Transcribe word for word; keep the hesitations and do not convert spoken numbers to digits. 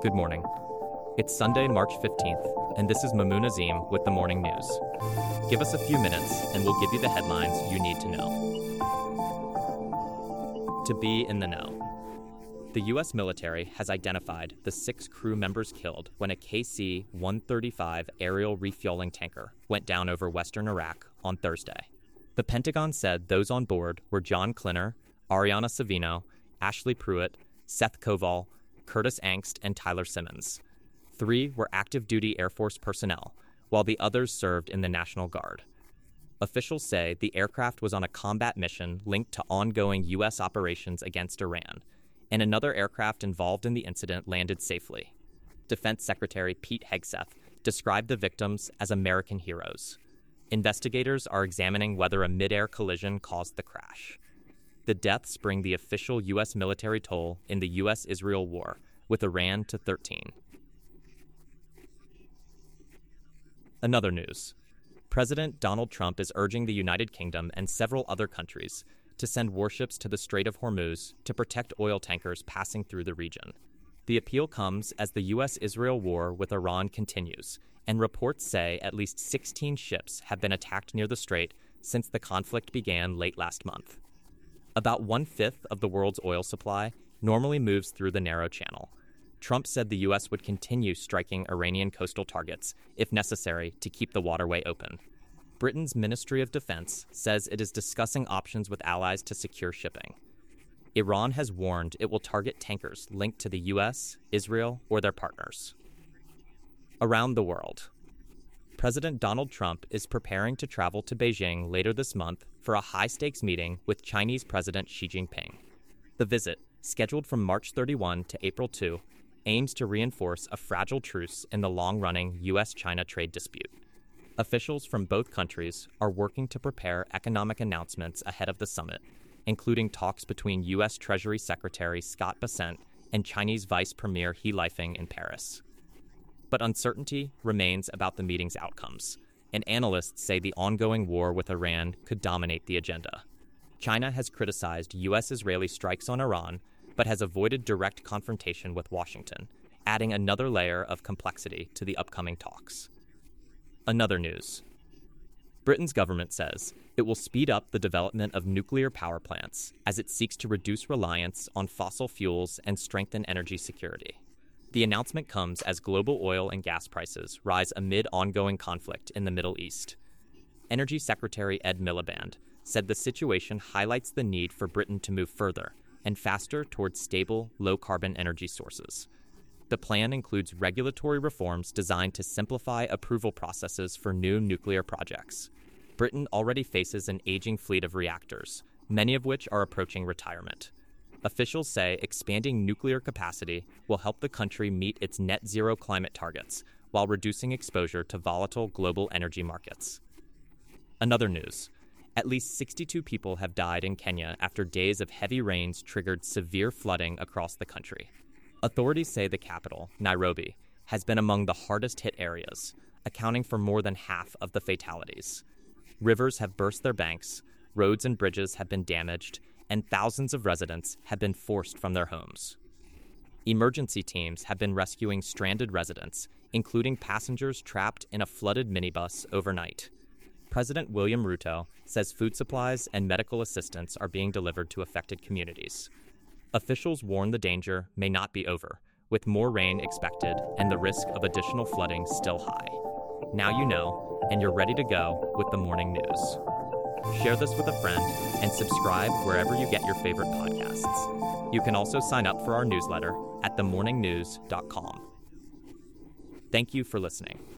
Good morning. It's Sunday, March fifteenth, and this is Mamoon Azim with the Morning News. Give us a few minutes, and we'll give you the headlines you need to know. To be in the know. The U S military has identified the six crew members killed when a K C one thirty-five aerial refueling tanker went down over western Iraq on Thursday. The Pentagon said those on board were John Klinner, Ariana Savino, Ashley Pruitt, Seth Koval, Curtis Angst, and Tyler Simmons. Three were active-duty Air Force personnel, while the others served in the National Guard. Officials say the aircraft was on a combat mission linked to ongoing U S operations against Iran, and another aircraft involved in the incident landed safely. Defense Secretary Pete Hegseth described the victims as American heroes. Investigators are examining whether a mid-air collision caused the crash. The deaths bring the official U S military toll in the U S Israel war with Iran to thirteen. Another news. President Donald Trump is urging the United Kingdom and several other countries to send warships to the Strait of Hormuz to protect oil tankers passing through the region. The appeal comes as the U S Israel war with Iran continues, and reports say at least sixteen ships have been attacked near the strait since the conflict began late last month. About one-fifth of the world's oil supply normally moves through the narrow channel. Trump said the U S would continue striking Iranian coastal targets, if necessary, to keep the waterway open. Britain's Ministry of Defense says it is discussing options with allies to secure shipping. Iran has warned it will target tankers linked to the U S, Israel, or their partners. Around the world. President Donald Trump is preparing to travel to Beijing later this month for a high-stakes meeting with Chinese President Xi Jinping. The visit, scheduled from March thirty-first to April second, aims to reinforce a fragile truce in the long-running U S China trade dispute. Officials from both countries are working to prepare economic announcements ahead of the summit, including talks between U S Treasury Secretary Scott Bessent and Chinese Vice Premier He Lifeng in Paris. But uncertainty remains about the meeting's outcomes, and analysts say the ongoing war with Iran could dominate the agenda. China has criticized U S-Israeli strikes on Iran, but has avoided direct confrontation with Washington, adding another layer of complexity to the upcoming talks. Another news. Britain's government says it will speed up the development of nuclear power plants as it seeks to reduce reliance on fossil fuels and strengthen energy security. The announcement comes as global oil and gas prices rise amid ongoing conflict in the Middle East. Energy Secretary Ed Miliband said the situation highlights the need for Britain to move further and faster towards stable, low-carbon energy sources. The plan includes regulatory reforms designed to simplify approval processes for new nuclear projects. Britain already faces an aging fleet of reactors, many of which are approaching retirement. Officials say expanding nuclear capacity will help the country meet its net zero climate targets while reducing exposure to volatile global energy markets. Another news. At least sixty-two people have died in Kenya after days of heavy rains triggered severe flooding across the country. Authorities say the capital, Nairobi, has been among the hardest hit areas, accounting for more than half of the fatalities. Rivers have burst their banks, roads and bridges have been damaged, and thousands of residents have been forced from their homes. Emergency teams have been rescuing stranded residents, including passengers trapped in a flooded minibus overnight. President William Ruto says food supplies and medical assistance are being delivered to affected communities. Officials warn the danger may not be over, with more rain expected and the risk of additional flooding still high. Now you know, and you're ready to go with the morning news. Share this with a friend and subscribe wherever you get your favorite podcasts. You can also sign up for our newsletter at the morning news dot com. Thank you for listening.